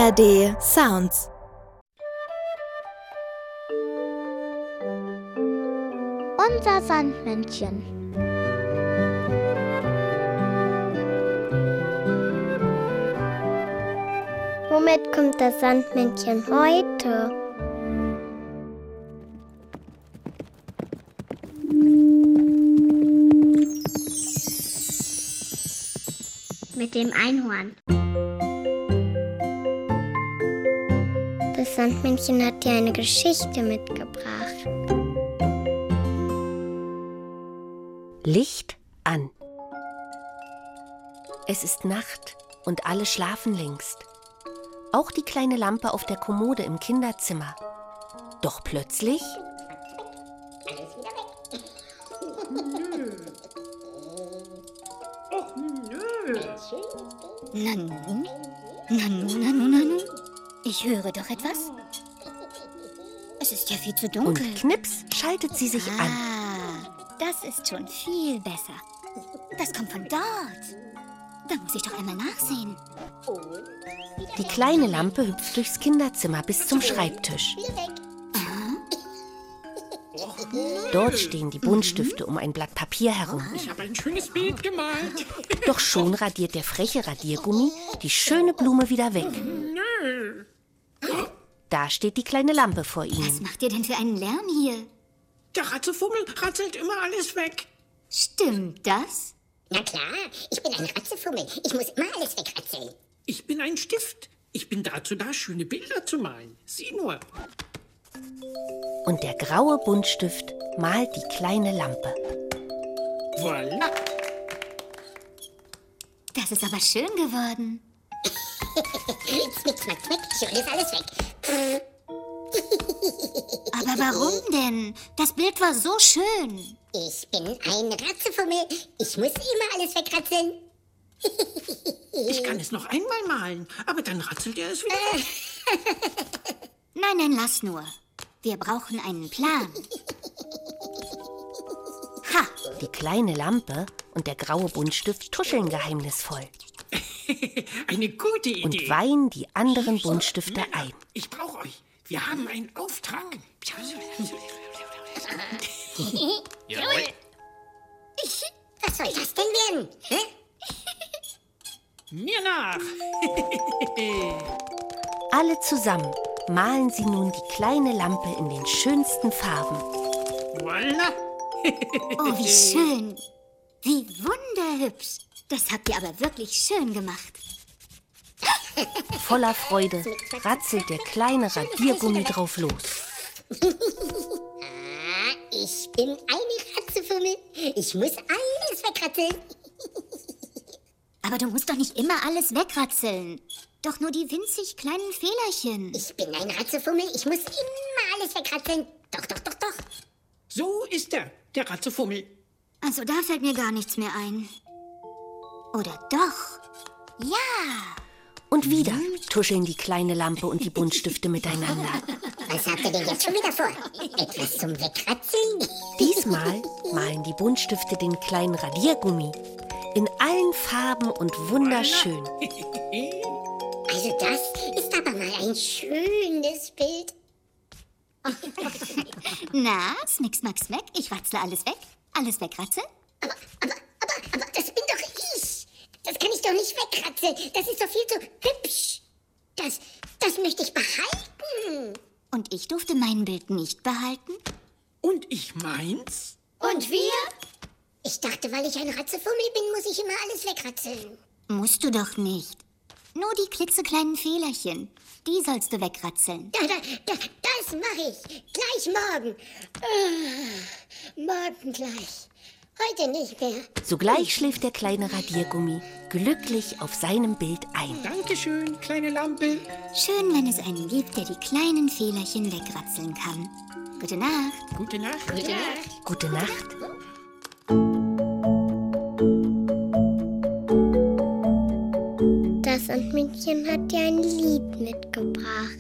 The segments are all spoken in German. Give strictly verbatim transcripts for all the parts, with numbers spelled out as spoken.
A R D Sounds. Unser Sandmännchen. Womit kommt das Sandmännchen heute? Mit dem Einhorn. Das Sandmännchen hat dir eine Geschichte mitgebracht. Licht an. Es ist Nacht und alle schlafen längst. Auch die kleine Lampe auf der Kommode im Kinderzimmer. Doch plötzlich... Alles wieder weg. Och, nö. Nanu, nanu, nanu, nanu. Ich höre doch etwas. Es ist ja viel zu dunkel. Und knips schaltet sie sich ah, an. Das ist schon viel besser. Das kommt von dort. Da muss ich doch einmal nachsehen. Die kleine Lampe hüpft durchs Kinderzimmer bis zum Schreibtisch. Dort stehen die Buntstifte um ein Blatt Papier herum. Ich habe ein schönes Bild gemalt. Doch schon radiert der freche Radiergummi die schöne Blume wieder weg. Nö. Da steht die kleine Lampe vor Was ihnen. macht ihr denn für einen Lärm hier? Der Ratzefummel ratzelt immer alles weg. Stimmt das? Na klar, ich bin ein Ratzefummel. Ich muss immer alles wegratzeln. Ich bin ein Stift. Ich bin dazu da, schöne Bilder zu malen. Sieh nur. Und der graue Buntstift malt die kleine Lampe. Voilà. Das ist aber schön geworden. Zwick, zwack, zwack, ich hole das alles weg. Aber warum denn? Das Bild war so schön. Ich bin ein Ratzefummel. Ich muss immer alles wegratzeln. Ich kann es noch einmal malen, aber dann ratzelt er es wieder weg. Nein, nein, lass nur. Wir brauchen einen Plan. Ha! Die kleine Lampe und der graue Buntstift tuscheln geheimnisvoll Eine gute Idee. und weihen die anderen Buntstifte ein. Ich brauche euch. Wir haben einen Auftrag. Jawohl. Was soll das denn werden? Hä? Mir nach. Alle zusammen malen sie nun die kleine Lampe in den schönsten Farben. Voilà. Oh, wie schön. Wie wunderhübsch. Das habt ihr aber wirklich schön gemacht. Voller Freude ratzelt der kleine Radiergummi drauf los. Ah, ich bin eine Ratzefummel. Ich muss alles wegratzeln. Aber du musst doch nicht immer alles wegratzeln. Doch nur die winzig kleinen Fehlerchen. Ich bin ein Ratzefummel. Ich muss immer alles wegratzeln. Doch, doch, doch, doch. So ist er, der Ratzefummel. Also da fällt mir gar nichts mehr ein. Oder doch? Ja! Und wieder tuscheln die kleine Lampe und die Buntstifte miteinander. Was habt ihr denn jetzt schon wieder vor? Etwas zum Wegratzeln? Diesmal malen die Buntstifte den kleinen Radiergummi in allen Farben und wunderschön. Also das ist aber mal ein schönes Bild. Na, smick, smack, smack, ich ratzle alles weg. Alles wegratzeln? Aber, aber, aber, aber das bin doch ich. Das kann ich doch nicht wegratzeln. Das ist doch viel zu hübsch. Das, das möchte ich behalten. Und ich durfte mein Bild nicht behalten? Und ich meins? Und wir? Ich dachte, weil ich ein Ratzefummel bin, muss ich immer alles wegratzeln. Musst du doch nicht. Nur die klitzekleinen Fehlerchen. Die sollst du wegratzeln. Da, da, da, das mache ich. Gleich morgen. Ah, morgen gleich. Heute nicht mehr. Sogleich schläft der kleine Radiergummi glücklich auf seinem Bild ein. Dankeschön, kleine Lampe. Schön, wenn es einen gibt, der die kleinen Fehlerchen wegratzeln kann. Gute Nacht. Gute Nacht. Gute Nacht. Gute Nacht. Das Sandmännchen hat dir ein Lied mitgebracht.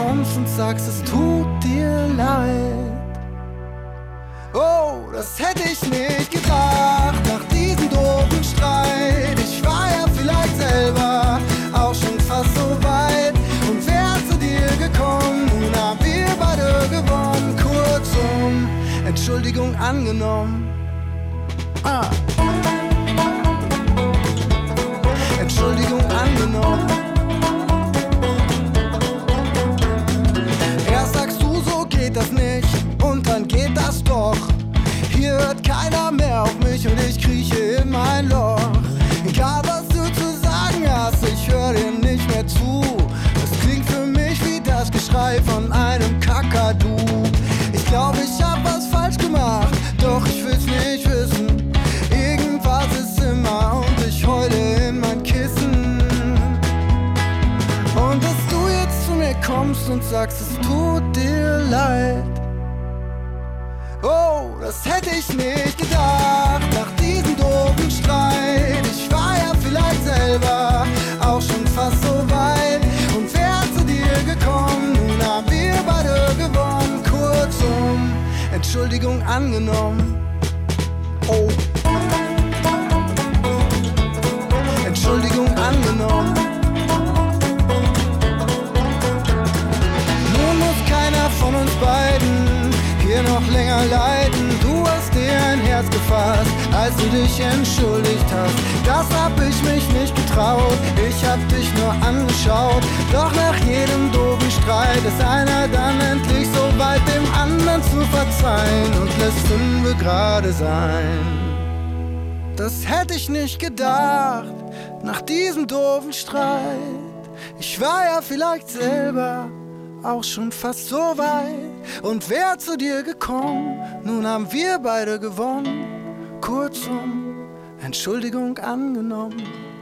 kommst und sagst, es tut dir leid. Oh, das hätte ich nicht gedacht, nach diesem doofen Streit. Ich war ja vielleicht selber auch schon fast so weit und wär zu dir gekommen, nun haben wir beide gewonnen. Kurzum, Entschuldigung angenommen. Ah. Entschuldigung angenommen. Erst sagst du, so geht das nicht, und dann geht das doch. Hier hört keiner mehr auf mich und ich krieche in mein Loch. Egal was du zu sagen hast, ich höre dir nicht mehr zu. Es klingt für mich wie das Geschrei von einem Kakadu. Ich glaube, ich hab was falsch gemacht, doch ich will's nicht wissen. Irgendwas ist immer und ich heule in mein Kissen. Und dass du jetzt zu mir kommst und sagst, es tut dir leid. Oh, das hätte ich nicht gedacht, nach diesem doofen Streit. Ich war ja vielleicht selber auch schon fast so weit und wär zu dir gekommen, nun haben wir beide gewonnen. Kurzum, Entschuldigung angenommen. Oh, Entschuldigung angenommen. Nun muss keiner von uns beiden hier noch länger leiden. Du hast dir ein Herz gefasst, als du dich entschuldigt hast. Das hab ich mich nicht getraut, ich hab dich nur angeschaut. Doch nach jedem doofen Streit ist einer dann endlich so weit, dem anderen zu verzeihen und lässt fünfe gerade sein. Das hätte ich nicht gedacht, nach diesem doofen Streit. Ich war ja vielleicht selber auch schon fast so weit und wär zu dir gekommen, nun haben wir beide gewonnen. Kurzum, Entschuldigung angenommen.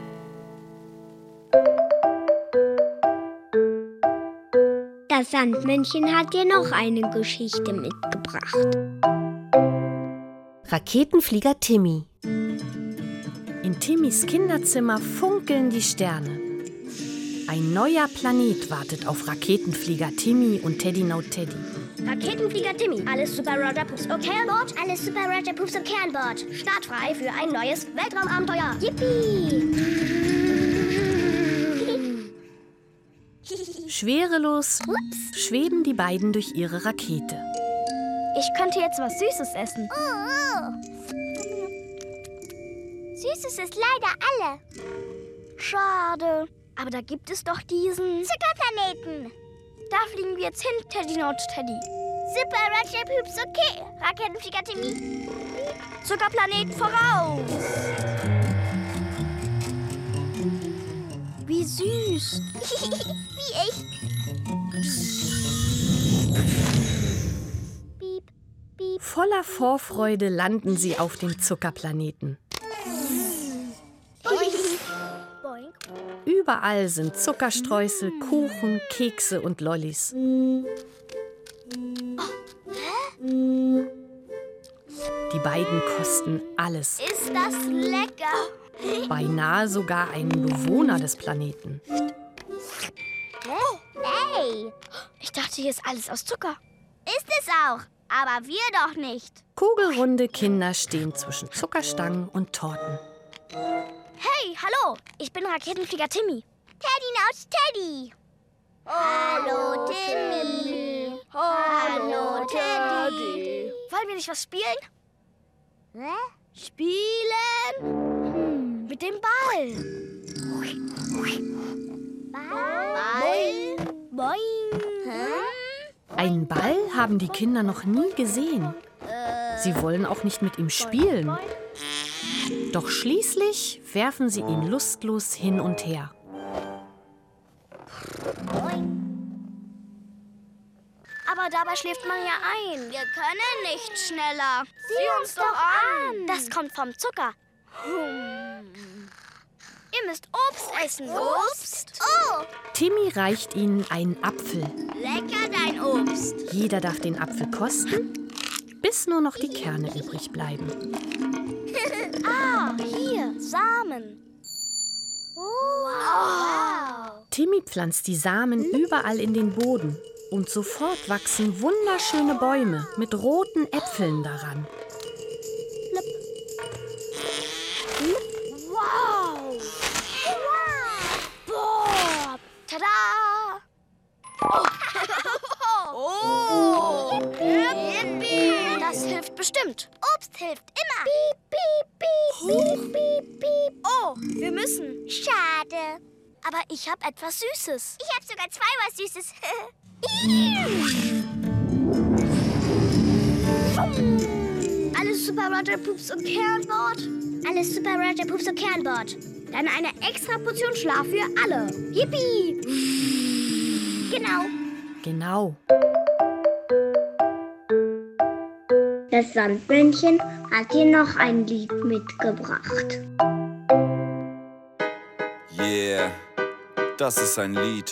Das Sandmännchen hat dir noch eine Geschichte mitgebracht. Raketenflieger Timmy. In Timmys Kinderzimmer funkeln die Sterne. Ein neuer Planet wartet auf Raketenflieger Timmy und Teddy No Teddy. Raketenflieger Timmy, alles Super Roger Pups okay an Bord? Alles Super Roger Pups okay an Bord. Startfrei für ein neues Weltraumabenteuer. Yippie! Schwerelos Ups. schweben die beiden durch ihre Rakete. Ich könnte jetzt was Süßes essen. Oh, oh. Süßes ist leider alle. Schade. Aber da gibt es doch diesen Zuckerplaneten. Da fliegen wir jetzt hin, Teddy No Teddy. Super Roger Pups okay. Raketenflieger Timmy. Zuckerplanet voraus. Wie süß. Wie ich. Piep, piep. Voller Vorfreude landen sie auf dem Zuckerplaneten. Boing. Überall sind Zuckerstreusel, Kuchen, Kekse und Lollis. Die beiden kosten alles. Ist das lecker? Beinahe sogar einen Bewohner des Planeten. Hey, ich dachte, hier ist alles aus Zucker. Ist es auch, aber wir doch nicht. Kugelrunde Kinder stehen zwischen Zuckerstangen und Torten. Hey, hallo, ich bin Raketenflieger Timmy. Teddy No Teddy. Hallo, Timmy. Hallo, Teddy. Wollen wir nicht was spielen? Hä? Spielen? Hm, mit dem Ball. Ball? Boing. Hä? Einen Ball haben die Kinder noch nie gesehen. Sie wollen auch nicht mit ihm spielen. Doch schließlich werfen sie ihn lustlos hin und her. Aber dabei schläft man ja ein. Wir können nicht schneller. Sieh uns doch an. Das kommt vom Zucker. Hm. Ihr müsst Obst essen. Obst? Oh, Timmy reicht ihnen einen Apfel. lecker dein Obst. Jeder darf den Apfel kosten, bis nur noch die Kerne übrig bleiben. Ah, hier, Samen. Wow. Timmy pflanzt die Samen überall in den Boden. Und sofort wachsen wunderschöne Bäume mit roten Äpfeln daran. Wow! Wow! Boah! Tada! Oh! Yippie! Das hilft bestimmt. Obst hilft immer. Piep, piep, piep, piep, piep, piep. Oh, wir müssen. Schade. Aber ich habe etwas Süßes. Ich habe sogar zwei was Süßes. Alles Super Roger Poops und Kernbord? Alles Super Roger Poops und Kernbord. Dann eine extra Portion Schlaf für alle. Yippie! Genau. Genau. Das Sandmännchen hat dir noch ein Lied mitgebracht. Yeah, das ist ein Lied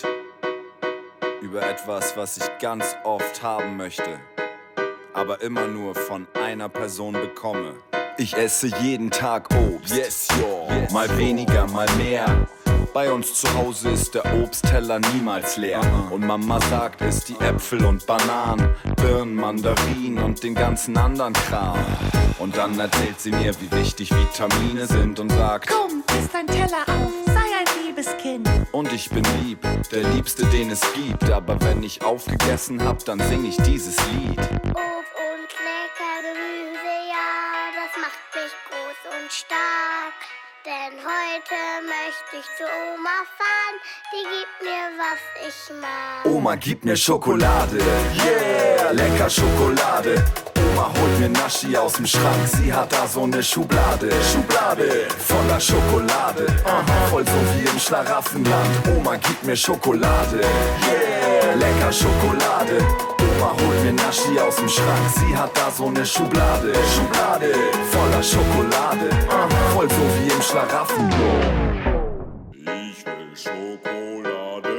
über etwas, was ich ganz oft haben möchte, aber immer nur von einer Person bekomme. Ich esse jeden Tag Obst, yes, yo. Yes, mal weniger, mal mehr. Bei uns zu Hause ist der Obstteller niemals leer. Und Mama sagt es, die Äpfel und Bananen, Birnen, Mandarinen und den ganzen anderen Kram. Und dann erzählt sie mir, wie wichtig Vitamine sind und sagt: Komm, iss dein Teller auf, sei ein liebes Kind. Und ich bin lieb, der Liebste, den es gibt. Aber wenn ich aufgegessen hab, dann sing ich dieses Lied. Obst und lecker Gemüse, ja, das macht mich groß und stark. Denn heute möchte ich zu Oma fahren, die gibt mir, was ich mag. Oma gibt mir Schokolade, yeah, lecker Schokolade. Oma holt mir Naschi aus dem Schrank, sie hat da so eine Schublade, Schublade voller Schokolade, aha, voll so wie im Schlaraffenland. Oma gibt mir Schokolade, yeah, lecker Schokolade. Oma holt mir Naschi aus dem Schrank, sie hat da so eine Schublade, Schublade voller Schokolade, aha, voll so wie im Schlaraffenland. Ich will Schokolade,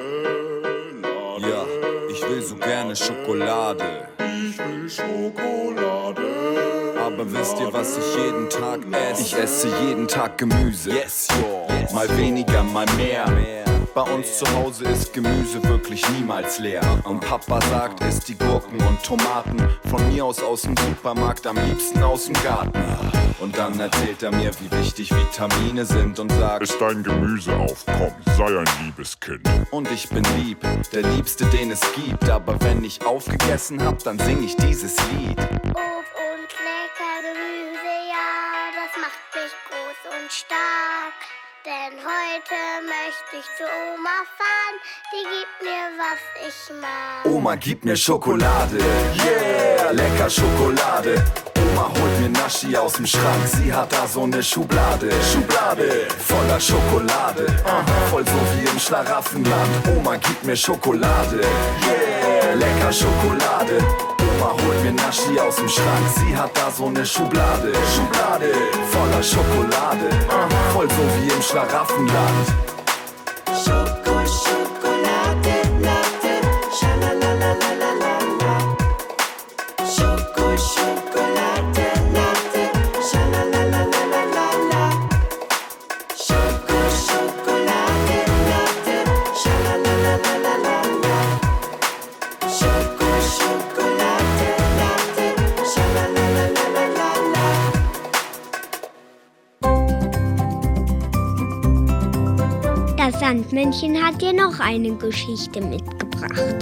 Lade. Ja, ich will so gerne Schokolade. Ich will Schokolade. Aber wisst ihr, was ich jeden Tag esse? Ich esse jeden Tag Gemüse. Yes, yo. Yes, mal weniger, mal mehr. Bei uns zu Hause ist Gemüse wirklich niemals leer. Und Papa sagt, isst die Gurken und Tomaten von mir aus aus dem Supermarkt, am liebsten aus dem Garten. Und dann erzählt er mir, wie wichtig Vitamine sind und sagt: Iss dein Gemüse auf, komm, sei ein liebes Kind. Und ich bin lieb, der Liebste, den es gibt. Aber wenn ich aufgegessen hab, dann sing ich dieses Lied. Obst und lecker Gemüse, ja, das macht mich groß und stark. Denn heute möchte ich zu Oma fahren, die gibt mir, was ich mag. Oma gibt mir Schokolade, yeah, lecker Schokolade. Oma holt mir Naschi aus dem Schrank, sie hat da so eine Schublade, Schublade voller Schokolade, aha, voll so wie im Schlaraffenland. Oma gibt mir Schokolade, yeah, lecker Schokolade. Oma holt mir Naschi aus dem Schrank, sie hat da so eine Schublade, Schublade voller Schokolade, aha, voll so wie im Schlaraffenland. Schoko, Schokolade, Latte, schalalalalalalala. Schoko, Schokolade, Latte, schalalalalalalala. Schoko, Schokolade, Latte, schalalalalalalala. Schoko, Schokolade, Latte, schalalalalalalala. Das Sandmännchen hat dir noch eine Geschichte mitgebracht.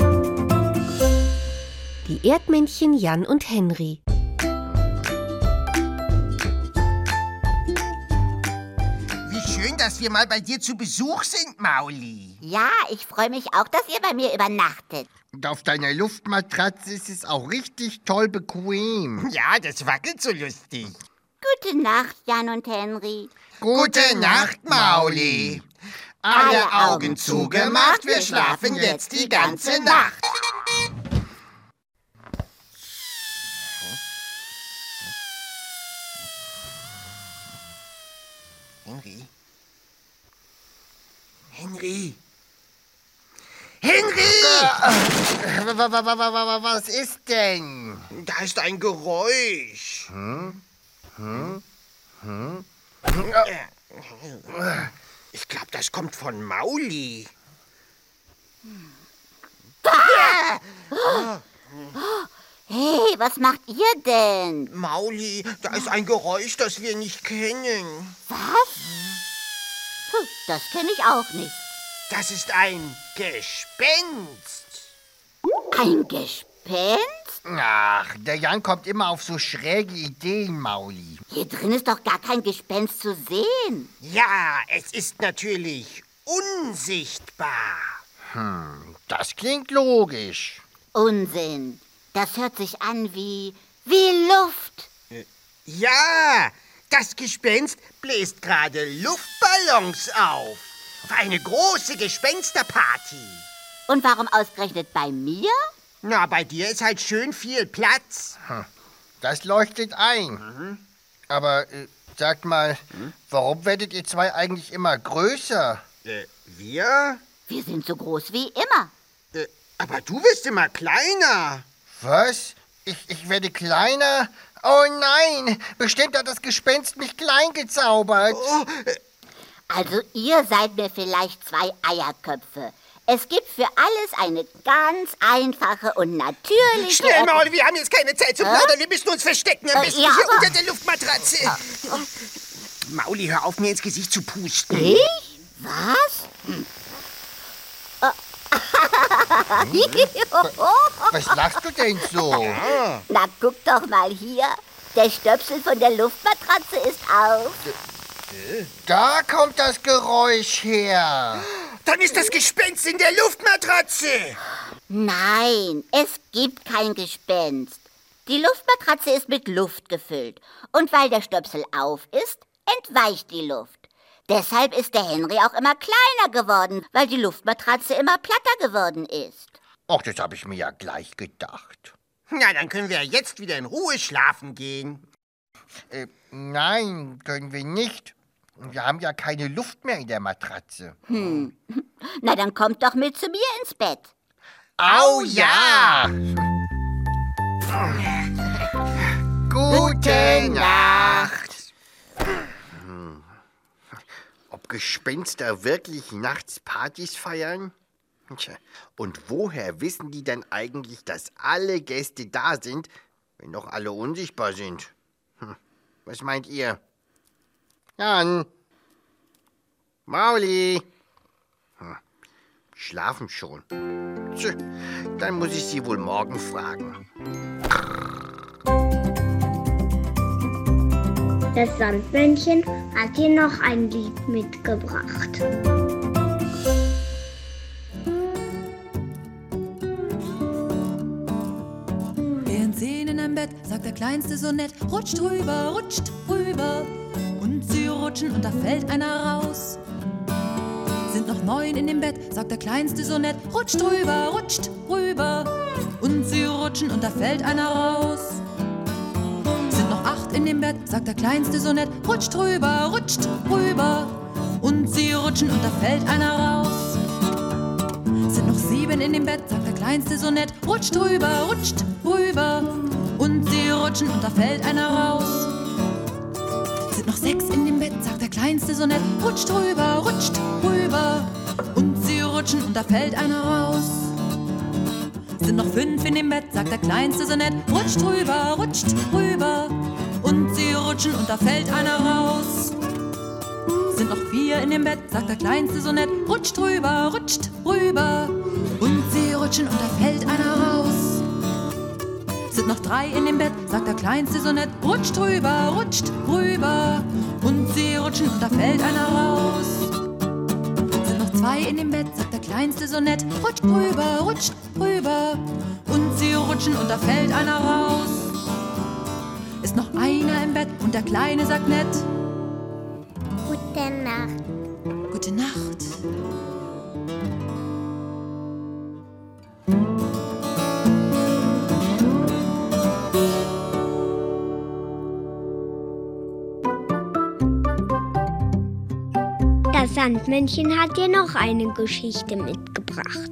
Die Erdmännchen Jan und Henry. Wie schön, dass wir mal bei dir zu Besuch sind, Mauli. Ja, ich freue mich auch, dass ihr bei mir übernachtet. Und auf deiner Luftmatratze ist es auch richtig toll bequem. Ja, das wackelt so lustig. Gute Nacht, Jan und Henry. Gute Nacht, Mauli. Alle Augen zugemacht, wir schlafen jetzt die ganze Nacht. Henry? Henry? Henry! Was ist denn? Da ist ein Geräusch. Hm? Hm? Hm? Ich glaube, das kommt von Mauli. Oh. Oh. Hey, was macht ihr denn? Mauli, da ist ein Geräusch, das wir nicht kennen. Was? Puh, das kenne ich auch nicht. Das ist ein Gespenst. Ein Gespenst? Ach, der Jan kommt immer auf so schräge Ideen, Mauli. Hier drin ist doch gar kein Gespenst zu sehen. Ja, es ist natürlich unsichtbar. Hm, das klingt logisch. Unsinn. Das hört sich an wie, wie Luft. Äh, ja, das Gespenst bläst gerade Luftballons auf. Auf eine große Gespensterparty. Und warum ausgerechnet bei mir? Na, bei dir ist halt schön viel Platz. Hm. Das leuchtet ein. Mhm. Aber äh, sagt mal, hm? warum werdet ihr zwei eigentlich immer größer? Äh, wir? Wir sind so groß wie immer. Äh, aber du wirst immer kleiner. Was? Ich, ich werde kleiner? Oh nein, bestimmt hat das Gespenst mich klein gezaubert. Oh, äh. Also ihr seid mir vielleicht zwei Eierköpfe. Es gibt für alles eine ganz einfache und natürliche... Schnell, Maul, wir haben jetzt keine Zeit zu plaudern. Äh? Wir müssen uns verstecken, am besten äh, ja, hier unter der Luftmatratze. Äh, oh. Mauli, hör auf, mir ins Gesicht zu pusten. Ich? Was? Hm. Was lachst du denn so? Na, guck doch mal hier. Der Stöpsel von der Luftmatratze ist auf. Da kommt das Geräusch her. Dann ist das Gespenst in der Luftmatratze. Nein, es gibt kein Gespenst. Die Luftmatratze ist mit Luft gefüllt. Und weil der Stöpsel auf ist, entweicht die Luft. Deshalb ist der Henry auch immer kleiner geworden, weil die Luftmatratze immer platter geworden ist. Ach, das habe ich mir ja gleich gedacht. Na, dann können wir jetzt wieder in Ruhe schlafen gehen. Äh, nein, können wir nicht. Wir haben ja keine Luft mehr in der Matratze. Hm. Na, dann kommt doch mit zu mir ins Bett. Au ja! Gute Nacht! Ob Gespenster wirklich nachts Partys feiern? Tja, und woher wissen die denn eigentlich, dass alle Gäste da sind, wenn doch alle unsichtbar sind? Hm. Was meint ihr? Jan? Mauli? Hm. Schlafen schon. Tja, dann muss ich sie wohl morgen fragen. Das Sandmännchen hat dir noch ein Lied mitgebracht. Während zehn in einem Bett, sagt der Kleinste so nett, rutscht rüber, rutscht rüber. Und sie rutschen und da fällt einer raus. Sind noch neun in dem Bett, sagt der Kleinste so nett, rutscht rüber, rutscht rüber. Und sie rutschen und da fällt einer raus. Sind noch acht in dem Bett, sagt der Kleinste so nett, rutscht rüber, rutscht rüber. Und sie rutschen und da fällt einer raus. Sind noch sieben in dem Bett, sagt der Kleinste so nett, rutscht rüber, rutscht rüber. Und sie rutschen und da fällt einer raus. Sind noch sechs in dem Bett, sagt der Kleinste so nett, rutscht rüber, rutscht rüber. Und sie rutschen und da fällt einer raus. Sind noch fünf in dem Bett, sagt der Kleinste so nett, rutscht rüber, rutscht rüber. Und sie rutschen und da fällt einer raus. Sind noch vier in dem Bett, sagt der Kleinste so nett, rutscht rüber, rutscht rüber. Und sie rutschen und da fällt einer raus. Sind noch drei in dem Bett, sagt der Kleinste so nett, rutscht rüber, rutscht rüber. Und sie rutschen und da fällt einer raus. Sind noch zwei in dem Bett, sagt der Kleinste so nett, rutscht rüber, rutscht rüber. Und sie rutschen und da fällt einer raus. Ist noch einer im Bett und der Kleine sagt nett, Gute Nacht. Gute Nacht. Das Sandmännchen hat dir noch eine Geschichte mitgebracht.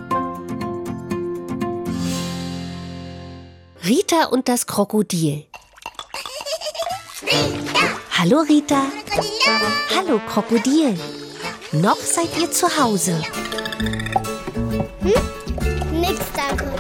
Rita und das Krokodil. Hallo Rita. Hallo Krokodil. Noch seid ihr zu Hause. Hm? Nix, danke.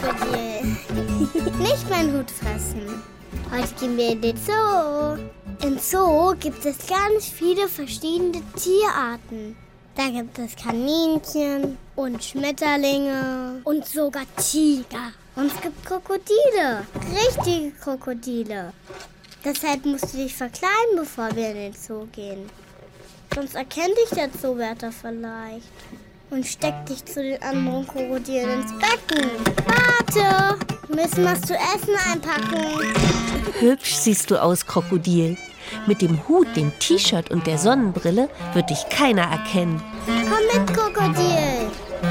Nicht meinen Hut fressen. Heute gehen wir in den Zoo. Im Zoo gibt es ganz viele verschiedene Tierarten. Da gibt es Kaninchen und Schmetterlinge und sogar Tiger. Und es gibt Krokodile, richtige Krokodile. Deshalb musst du dich verkleiden, bevor wir in den Zoo gehen. Sonst erkennt dich der Zoowärter vielleicht und steckt dich zu den anderen Krokodilen ins Becken. Warte, wir müssen was zu essen einpacken. Hübsch siehst du aus, Krokodil. Mit dem Hut, dem T-Shirt und der Sonnenbrille wird dich keiner erkennen. Komm mit, Krokodil.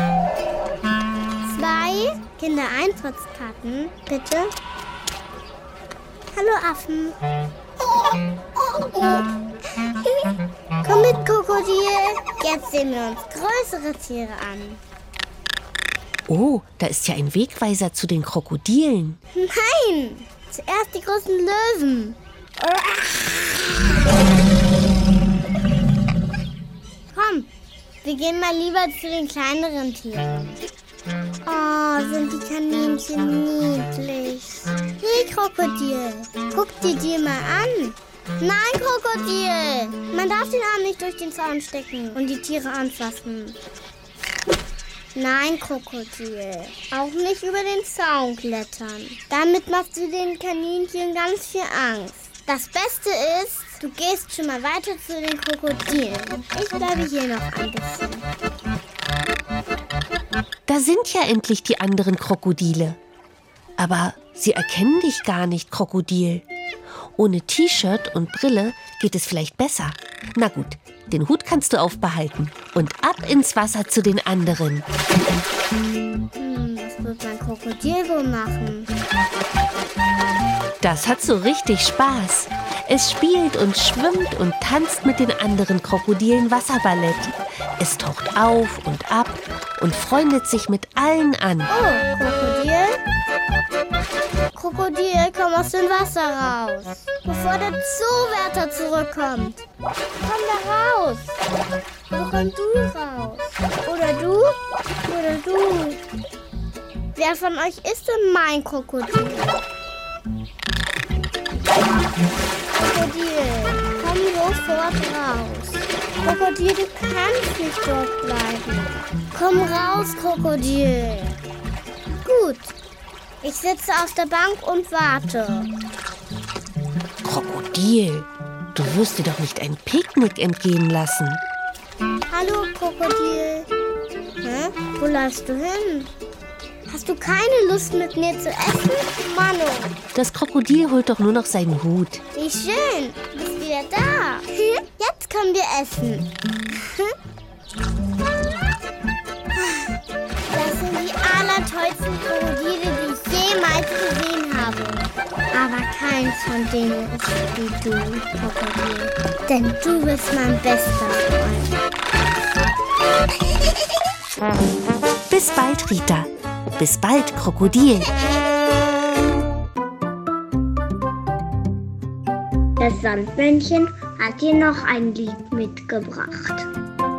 Zwei Kindereintrittskarten, bitte. Hallo, Affen. Komm mit, Krokodil. Jetzt sehen wir uns größere Tiere an. Oh, da ist ja ein Wegweiser zu den Krokodilen. Nein, zuerst die großen Löwen. Komm, wir gehen mal lieber zu den kleineren Tieren. Oh, sind die Kaninchen niedlich. Hey, Krokodil, guck dir die mal an. Nein, Krokodil, man darf den Arm nicht durch den Zaun stecken und die Tiere anfassen. Nein, Krokodil, auch nicht über den Zaun klettern. Damit machst du den Kaninchen ganz viel Angst. Das Beste ist, du gehst schon mal weiter zu den Krokodilen. Ich bleibe hier noch ein bisschen. Da sind ja endlich die anderen Krokodile. Aber sie erkennen dich gar nicht, Krokodil. Ohne T-Shirt und Brille geht es vielleicht besser. Na gut, den Hut kannst du aufbehalten. Und ab ins Wasser zu den anderen. Hm, was wird mein Krokodil wohl machen? Das hat so richtig Spaß. Es spielt und schwimmt und tanzt mit den anderen Krokodilen Wasserballett. Es taucht auf und ab und freundet sich mit allen an. Oh, Krokodil? Krokodil, komm aus dem Wasser raus, bevor der Zoowärter zurückkommt. Komm da raus. Oder komm du raus. Oder du? Oder du? Wer von euch ist denn mein Krokodil? Krokodil, komm sofort raus. Krokodil, du kannst nicht dort bleiben. Komm raus, Krokodil. Gut, ich sitze auf der Bank und warte. Krokodil, du wirst dir doch nicht ein Picknick entgehen lassen. Hallo, Krokodil. Hä? Wo läufst du hin? Hast du keine Lust, mit mir zu essen? Manu. Das Krokodil holt doch nur noch seinen Hut. Wie schön, du bist wieder da. Jetzt können wir essen. Das sind die allertollsten Krokodile, die ich jemals gesehen habe. Aber keins von denen ist wie du, Krokodil. Denn du bist mein bester Freund. Bis bald, Rita. Bis bald, Krokodil. Das Sandmännchen hat dir noch ein Lied mitgebracht.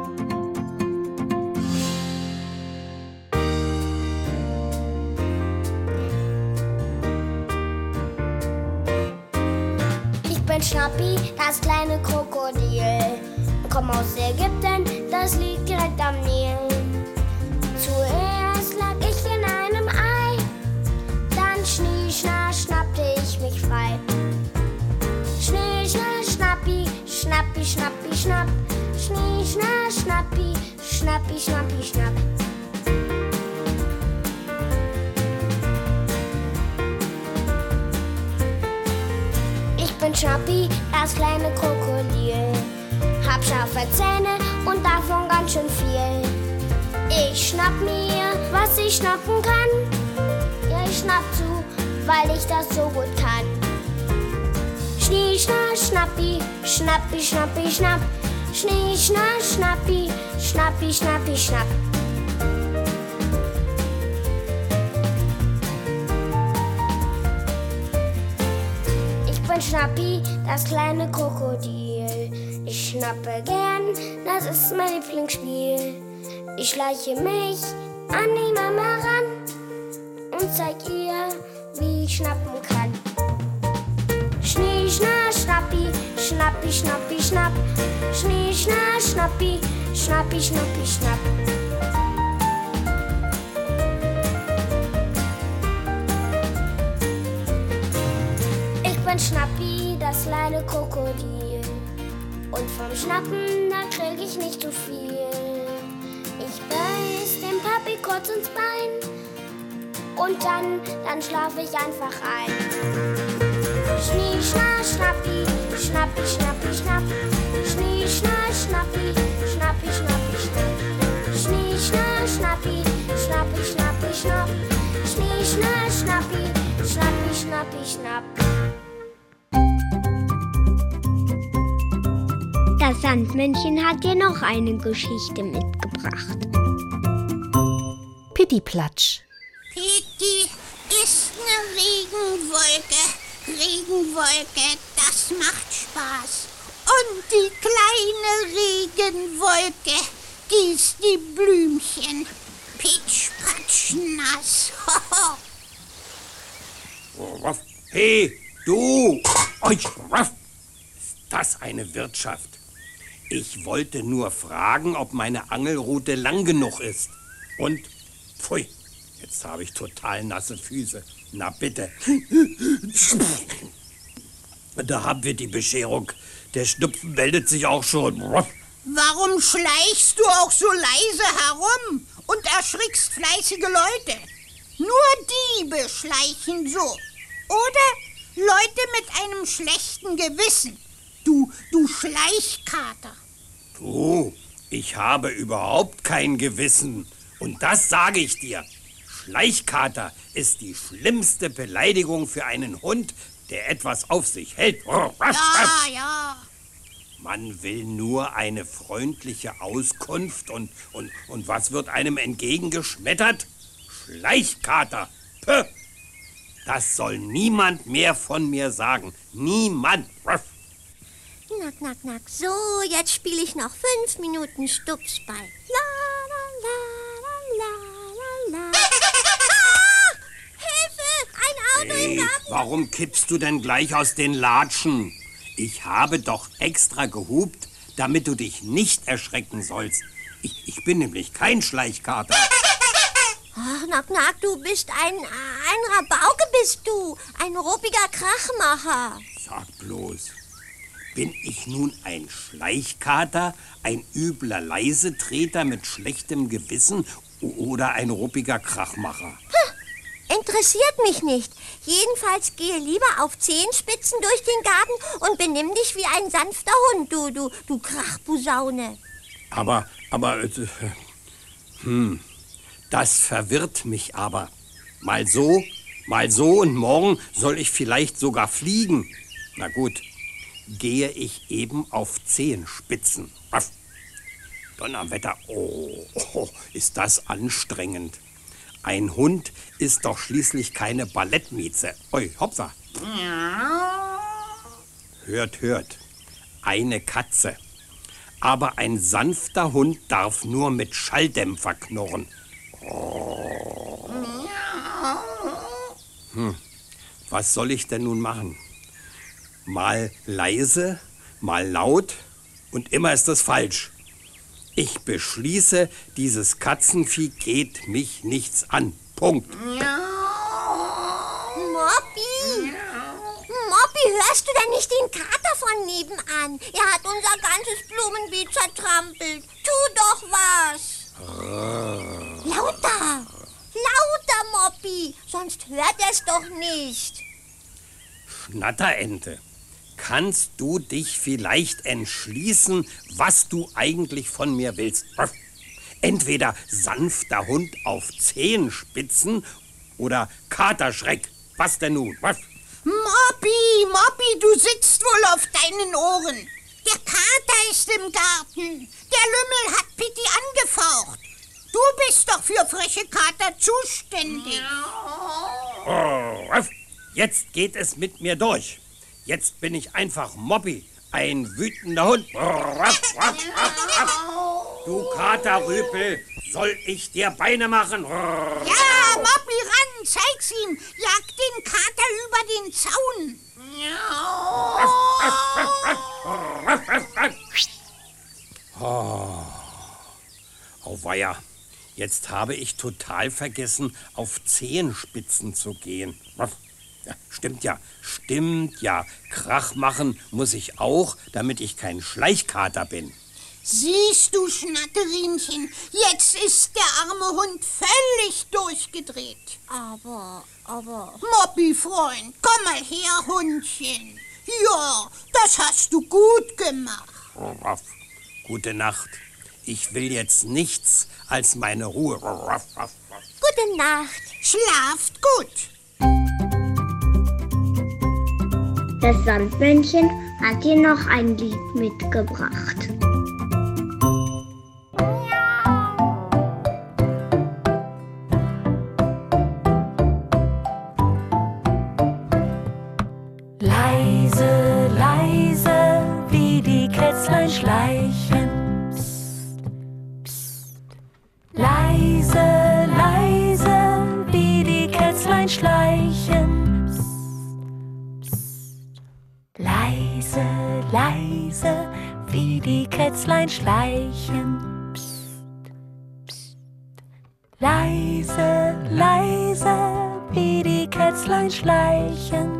Ich bin Schnappi, das kleine Krokodil. Komm aus Ägypten, das liegt direkt am Nil. Zuerst lag ich in einem Ei, dann schnie, schna, schnappte ich mich frei. Schnee, schna, schnappi, schnappi, schnappi, schnapp. Schnee, schna, schnappi, schnappi, schnappi, schnapp. Ich bin Schnappi, das kleine Krokodil. Hab scharfe Zähne und davon ganz schön viel. Ich schnapp mir, was ich schnappen kann. Ja, ich schnapp zu, weil ich das so gut kann. Schnie, schna, schnappi, schnappi, schnappi, schnapp. Schnie, schna, schnappi, schnappi, schnappi, schnapp. Ich bin Schnappi, das kleine Krokodil. Ich schnappe gern, das ist mein Lieblingsspiel. Ich schleiche mich an die Mama ran und zeig ihr, wie ich schnappen kann. Schnie, schna, schnappi, schnappi, schnappi, schnapp. Schnie, schna, schnappi, schnappi, schnappi, schnapp. Ich bin Schnappi, das kleine Krokodil. Und vom Schnappen, da krieg ich nicht so viel. Ich beiß dem Papi kurz ins Bein. Und dann, dann schlaf ich einfach ein. Schnie, schna, schnappi, schnappi, schnappi, schnapp. Schnie, schna, schnappi, schnappi, schnappi, schnapp. Schnie, schna, schnappi, schnappi, schnappi, schnapp. Schnie, schna, schnappi, schnappi, schnappi, schnapp. Das Sandmännchen hat dir noch eine Geschichte mitgebracht. Pittiplatsch. Pitti ist eine Regenwolke. Regenwolke, das macht Spaß. Und die kleine Regenwolke gießt die Blümchen. Pitsch, patsch, nass. Hey, du! Ist das eine Wirtschaft? Ich wollte nur fragen, ob meine Angelrute lang genug ist. Und, pfui, jetzt habe ich total nasse Füße. Na bitte. Da haben wir die Bescherung. Der Schnupfen meldet sich auch schon. Warum schleichst du auch so leise herum und erschrickst fleißige Leute? Nur Diebe schleichen so. Oder Leute mit einem schlechten Gewissen. Du, du Schleichkater. Du, ich habe überhaupt kein Gewissen. Und das sage ich dir. Schleichkater ist die schlimmste Beleidigung für einen Hund, der etwas auf sich hält. Ja, ja. Man will nur eine freundliche Auskunft und, und, und was wird einem entgegengeschmettert? Schleichkater. Puh. Das soll niemand mehr von mir sagen. Niemand. Knack, knack, knack. So, jetzt spiele ich noch fünf Minuten Stupsball. La, la, la, la, la, la, la. Hilfe! Ein Auto Hey, im Garten! warum kippst du denn gleich aus den Latschen? Ich habe doch extra gehupt, damit du dich nicht erschrecken sollst. Ich, ich bin nämlich kein Schleichkater. Ach, Knack, Knack, du bist ein, ein Rabauke bist du. Ein ruppiger Krachmacher. Sag bloß, bin ich nun ein Schleichkater, ein übler Leisetreter mit schlechtem Gewissen oder ein ruppiger Krachmacher? Puh, interessiert mich nicht. Jedenfalls gehe lieber auf Zehenspitzen durch den Garten und benimm dich wie ein sanfter Hund, du, du, du Krachposaune. Aber, aber, äh, hm, das verwirrt mich aber. Mal so, mal so und morgen soll ich vielleicht sogar fliegen. Na gut, gehe ich eben auf Zehenspitzen. Aff. Donnerwetter, oh, oh, ist das anstrengend. Ein Hund ist doch schließlich keine Ballettmieze. Oi, hopsa. Hört, hört. Eine Katze. Aber ein sanfter Hund darf nur mit Schalldämpfer knurren. Oh. Hm, was soll ich denn nun machen? Mal leise, mal laut und immer ist das falsch. Ich beschließe, dieses Katzenvieh geht mich nichts an. Punkt. Moppi! Moppi, hörst du denn nicht den Kater von nebenan? Er hat unser ganzes Blumenbeet zertrampelt. Tu doch was! Lauter! Lauter, Moppi! Sonst hört er's doch nicht. Schnatterente, kannst du dich vielleicht entschließen, was du eigentlich von mir willst? Entweder sanfter Hund auf Zehenspitzen oder Katerschreck. Was denn nun? Was? Moppi, Moppi, du sitzt wohl auf deinen Ohren. Der Kater ist im Garten. Der Lümmel hat Pitti angefaucht. Du bist doch für freche Kater zuständig. Oh, jetzt geht es mit mir durch. Jetzt bin ich einfach Moppi, ein wütender Hund. Du Katerrüpel, soll ich dir Beine machen? Ja, Moppi, ran, zeig's ihm. Jag den Kater über den Zaun. Oh. Auweia, jetzt habe ich total vergessen, auf Zehenspitzen zu gehen. Ja, stimmt ja, stimmt ja. Krach machen muss ich auch, damit ich kein Schleichkater bin. Siehst du, Schnatterinchen, jetzt ist der arme Hund völlig durchgedreht. Aber, aber... Moppi, Freund, komm mal her, Hundchen. Ja, das hast du gut gemacht. Gute Nacht. Ich will jetzt nichts als meine Ruhe. Gute Nacht. Schlaft gut. Das Sandmännchen hat dir noch ein Lied mitgebracht. Leise, leise, wie die Kätzlein schleichen. Psst, psst. Leise, leise, wie die Kätzlein schleichen. Psst, psst. Leise, leise, wie die Kätzlein schleichen. Psst, psst. Leise, leise, wie die Kätzlein schleichen.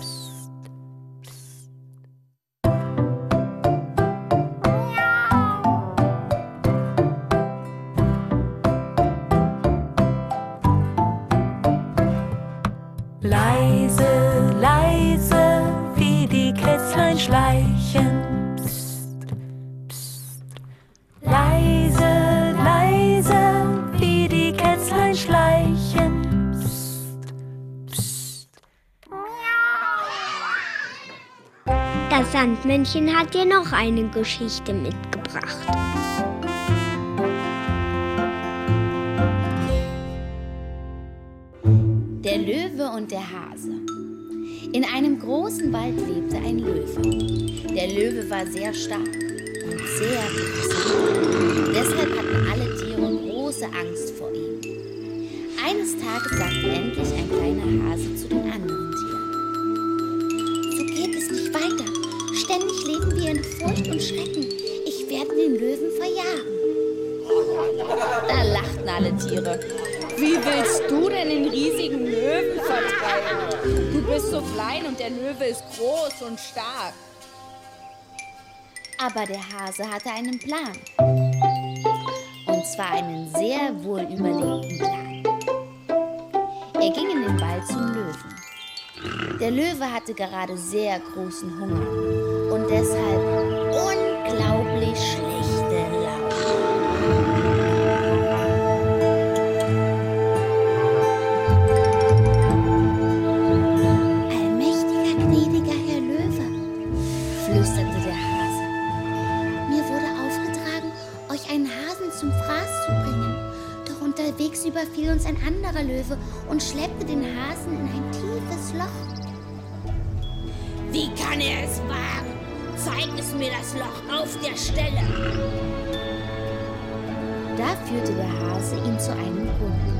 Leise, leise, wie die Kätzlein schleichen. Psst, psst. Leise, leise, wie die Kätzlein schleichen. Psst, psst. Das Sandmännchen hat dir noch eine Geschichte mitgebracht. Der Löwe und der Hase. In einem großen Wald lebte ein Löwe. Der Löwe war sehr stark und sehr groß. Deshalb hatten alle Tiere große Angst vor ihm. Eines Tages sagte endlich ein kleiner Hase zu den anderen Tieren: So geht es nicht weiter. Ständig leben wir in Furcht und Schrecken. Ich werde den Löwen verjagen. Da lachten alle Tiere. Wie willst du denn den riesigen Löwen vertreiben? Du bist so klein und der Löwe ist groß und stark. Aber der Hase hatte einen Plan. Und zwar einen sehr wohl überlegten Plan. Er ging in den Wald zum Löwen. Der Löwe hatte gerade sehr großen Hunger und deshalb unglaublich schlechte Laune. Zum Fraß zu bringen. Doch unterwegs überfiel uns ein anderer Löwe und schleppte den Hasen in ein tiefes Loch. Wie kann er es wagen? Zeig es mir das Loch auf der Stelle. Da führte der Hase ihn zu einem Brunnen.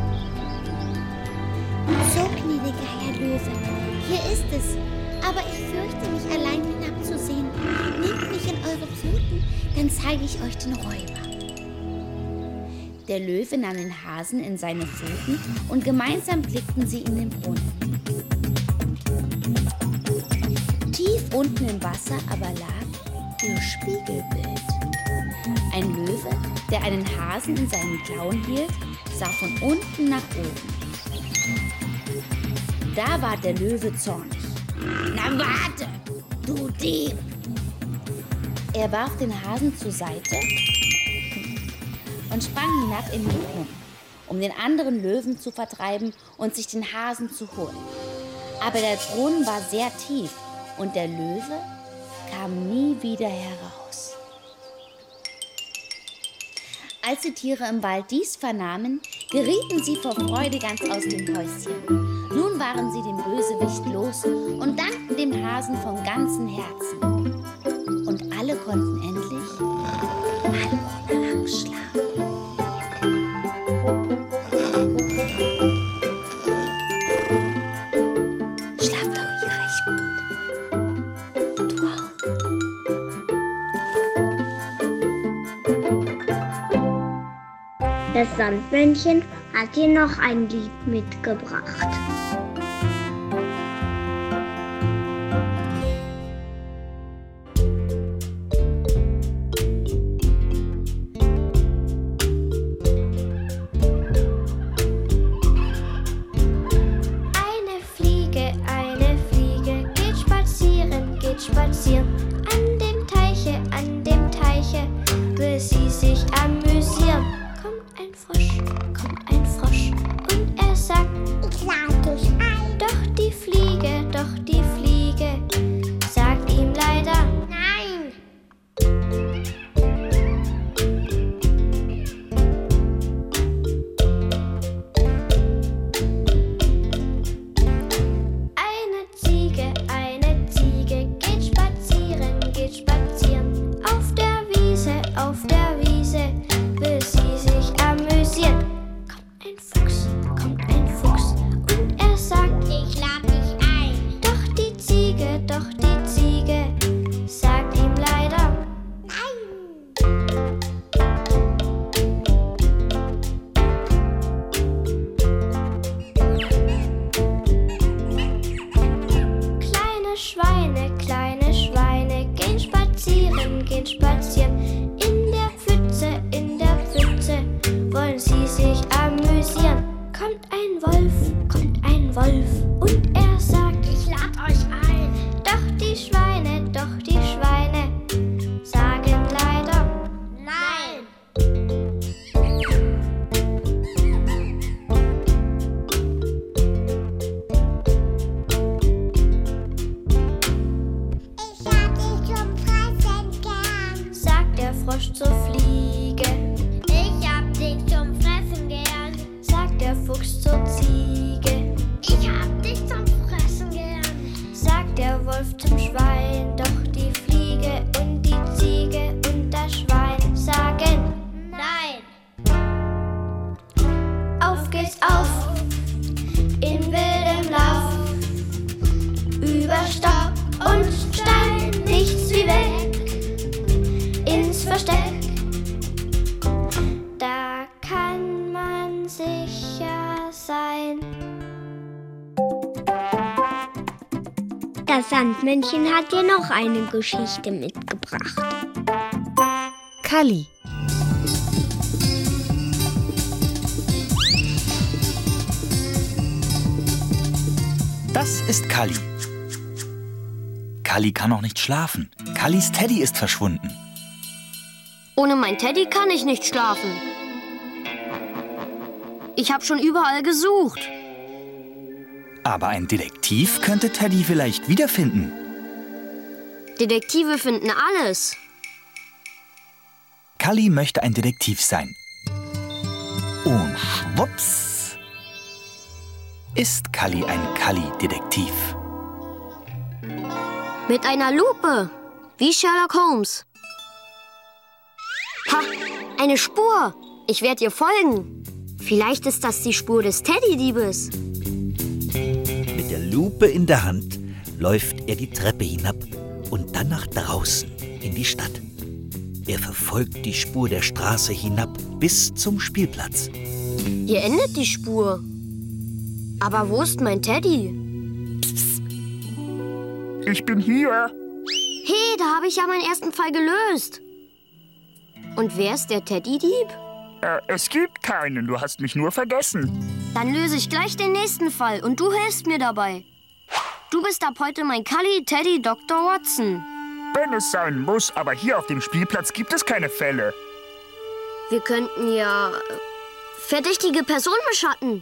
So, gnädiger Herr Löwe, hier ist es. Aber ich fürchte mich, allein hinabzusehen. Nehmt mich in eure Pfoten, dann zeige ich euch den Räuber. Der Löwe nahm den Hasen in seine Pfoten und gemeinsam blickten sie in den Brunnen. Tief unten im Wasser aber lag ihr Spiegelbild. Ein Löwe, der einen Hasen in seinen Klauen hielt, sah von unten nach oben. Da war der Löwe zornig. Na warte, du Dieb! Er warf den Hasen zur Seite und sprang hinab in den Brunnen, um den anderen Löwen zu vertreiben und sich den Hasen zu holen. Aber der Brunnen war sehr tief und der Löwe kam nie wieder heraus. Als die Tiere im Wald dies vernahmen, gerieten sie vor Freude ganz aus dem Häuschen. Nun waren sie den Bösewicht los und dankten dem Hasen von ganzem Herzen. Und alle konnten endlich allmonatlang schlafen. Das Sandmännchen hat dir noch ein Lied mitgebracht. Eine Fliege, eine Fliege geht spazieren, geht spazieren. An dem Teiche, an dem Teiche will sie sich amüsieren. Kommt ein Frosch, kommt ein Frosch und er sagt, ich lade dich ein. Doch die Fliege, doch die Fliege sagt ihm leider, nein. Eine Ziege, eine Ziege geht spazieren, geht spazieren. Auf der Wiese, auf der Wiese will sie sich amüsieren. Kommt ein Fuchs, kommt ein Fuchs und er sagt, ich lade dich ein. Doch die Ziege, doch die Ziege sagt ihm leider, kleine Schweine, kleine Schweine gehen spazieren, gehen spazieren. In der Pfütze, in der Pfütze wollen sie sich amüsieren. Kommt ein Wolf, kommt ein Wolf und er sagt, ich lade euch ein. Doch die Schweine, doch die Schweine sagen leider, nein. Ich hab dich zum Fressen gern, sagt der Frosch zur Fliege. Ich hab dich zum Fressen gern, sagt der Fuchs zur Ziege. Ich hab dich zum Fressen gern, sagt der Wolf zum Schwein. Doch die Fliege und die Ziege und das Schwein sagen nein. Auf geht's auf, in wildem Lauf, über Stock und Stein, nichts wie weg, ins Versteck. Da kann man sicher sein. Das Sandmännchen hat dir noch eine Geschichte mitgebracht. Kalli. Das ist Kalli. Kalli kann noch nicht schlafen. Kallis Teddy ist verschwunden. Ohne mein Teddy kann ich nicht schlafen. Ich habe schon überall gesucht. Aber ein Detektiv könnte Teddy vielleicht wiederfinden. Detektive finden alles. Kalli möchte ein Detektiv sein. Und schwupps ist Kalli ein Kalli-Detektiv. Mit einer Lupe, wie Sherlock Holmes. Ha, eine Spur. Ich werde ihr folgen. Vielleicht ist das die Spur des Teddydiebes. Mit der Lupe in der Hand läuft er die Treppe hinab und dann nach draußen in die Stadt. Er verfolgt die Spur der Straße hinab bis zum Spielplatz. Hier endet die Spur. Aber wo ist mein Teddy? Psst. Ich bin hier. Hey, da habe ich ja meinen ersten Fall gelöst. Und wer ist der Teddydieb? Äh, es gibt keinen, du hast mich nur vergessen. Dann löse ich gleich den nächsten Fall und du hilfst mir dabei. Du bist ab heute mein Kalli, Teddy, Doktor Watson. Wenn es sein muss, aber hier auf dem Spielplatz gibt es keine Fälle. Wir könnten ja verdächtige Personen beschatten.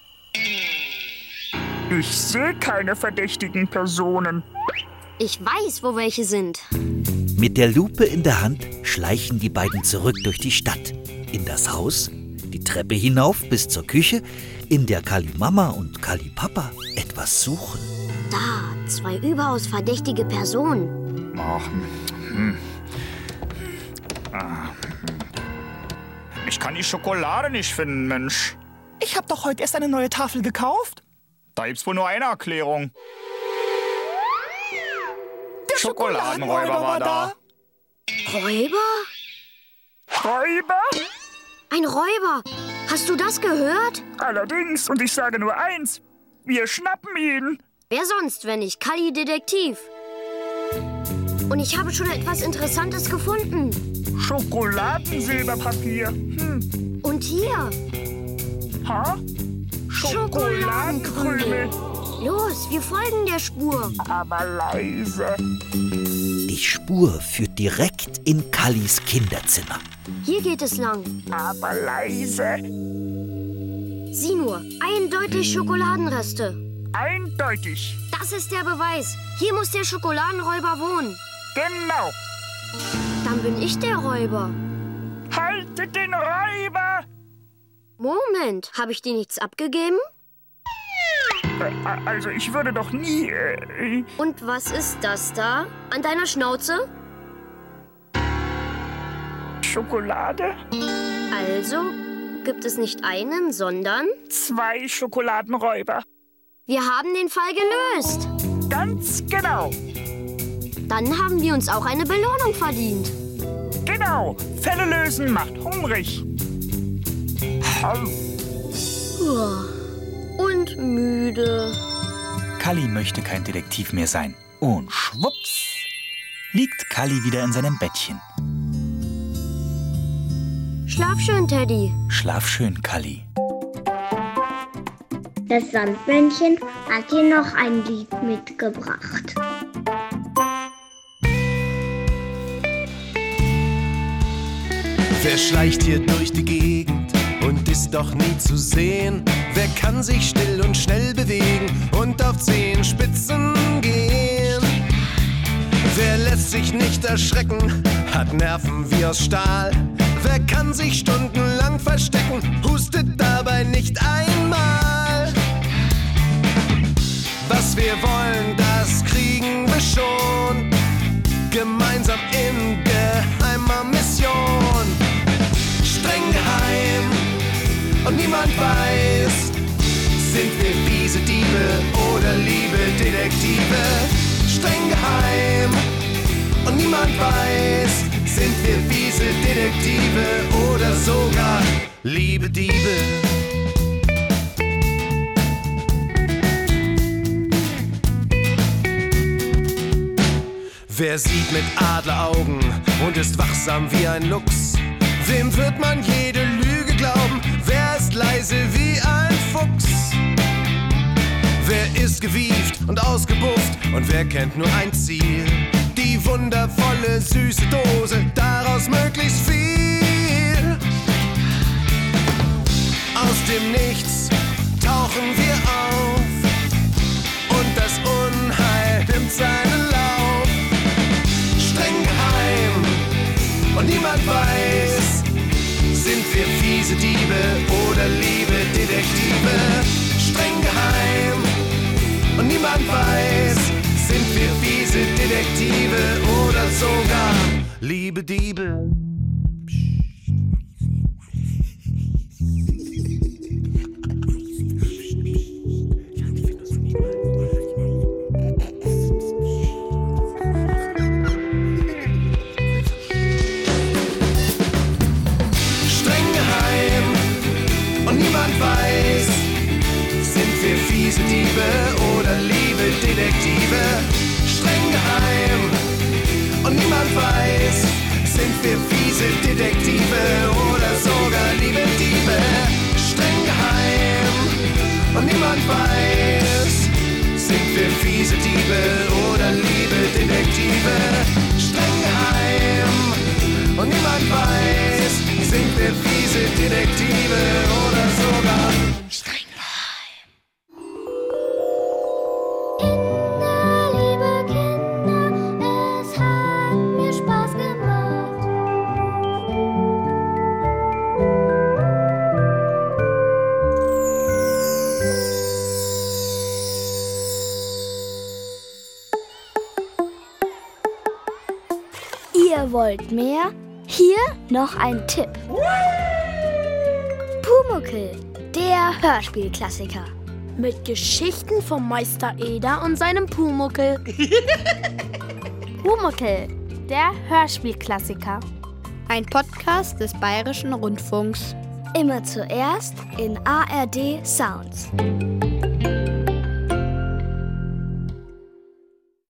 Ich sehe keine verdächtigen Personen. Ich weiß, wo welche sind. Mit der Lupe in der Hand schleichen die beiden zurück durch die Stadt. In das Haus, die Treppe hinauf bis zur Küche, in der Kalli-Mama und Kalli-Papa etwas suchen. Da, zwei überaus verdächtige Personen. Ach, hm. ah, hm. Ich kann die Schokolade nicht finden, Mensch. Ich habe doch heute erst eine neue Tafel gekauft. Da gibt's wohl nur eine Erklärung. Der Schokoladenräuber war da. Räuber? Räuber? Ein Räuber. Hast du das gehört? Allerdings, und ich sage nur eins, wir schnappen ihn. Wer sonst, wenn nicht Kalli Detektiv? Und ich habe schon etwas Interessantes gefunden. Schokoladensilberpapier. Hm. Und hier? Ha? Schokoladenkrümel. Los, wir folgen der Spur. Aber leise. Die Spur führt direkt in Kallis Kinderzimmer. Hier geht es lang. Aber leise. Sieh nur, eindeutig Schokoladenreste. Eindeutig. Das ist der Beweis. Hier muss der Schokoladenräuber wohnen. Genau. Dann bin ich der Räuber. Haltet den Räuber! Moment, habe ich dir nichts abgegeben? Äh, also ich würde doch nie... Äh, Und was ist das da? An deiner Schnauze? Schokolade? Also gibt es nicht einen, sondern... Zwei Schokoladenräuber. Wir haben den Fall gelöst. Ganz genau. Dann haben wir uns auch eine Belohnung verdient. Genau. Fälle lösen macht hungrig. Und müde. Kalli möchte kein Detektiv mehr sein. Und schwupps liegt Kalli wieder in seinem Bettchen. Schlaf schön, Teddy. Schlaf schön, Kalli. Das Sandmännchen hat dir noch ein Lied mitgebracht. Wer schleicht hier durch die Gegend und ist doch nie zu sehen? Wer kann sich still und schnell bewegen und auf Zehenspitzen gehen? Wer lässt sich nicht erschrecken, hat Nerven wie aus Stahl? Wer kann sich stundenlang verstecken, hustet dabei nicht einmal? Was wir wollen, das kriegen wir schon, gemeinsam in geheimer Mission. Streng geheim und niemand weiß, sind wir fiese Diebe oder liebe Detektive. Streng geheim und niemand weiß, sind wir fiese Detektive oder sogar liebe Diebe. Wer sieht mit Adleraugen und ist wachsam wie ein Luchs? Wem wird man jede Lüge glauben? Wer ist leise wie ein Fuchs? Wer ist gewieft und ausgebufft und wer kennt nur ein Ziel? Die wundervolle süße Dose, daraus möglichst viel. Aus dem Nichts tauchen wir auf und das Unheil nimmt seinen Lauf. Streng geheim und niemand weiß, sind wir fiese Diebe oder liebe Detektive. Streng geheim und niemand weiß, sind wir fiese Detektive oder sogar liebe Diebe. Weiß, sind wir fiese Diebe oder liebe Detektive? Streng geheim und niemand weiß, sind wir fiese Detektive oder sogar liebe Diebe? Streng geheim und niemand weiß, sind wir fiese Diebe oder liebe Detektive? Streng geheim und niemand weiß, sind wir fiese Detektive oder sogar streng geheim. Kinder, liebe Kinder, es hat mir Spaß gemacht. Ihr wollt mehr? Hier noch ein Tipp. Pumuckl, der Hörspielklassiker. Mit Geschichten vom Meister Eder und seinem Pumuckl. Pumuckl, der Hörspielklassiker. Ein Podcast des Bayerischen Rundfunks. Immer zuerst in A R D Sounds.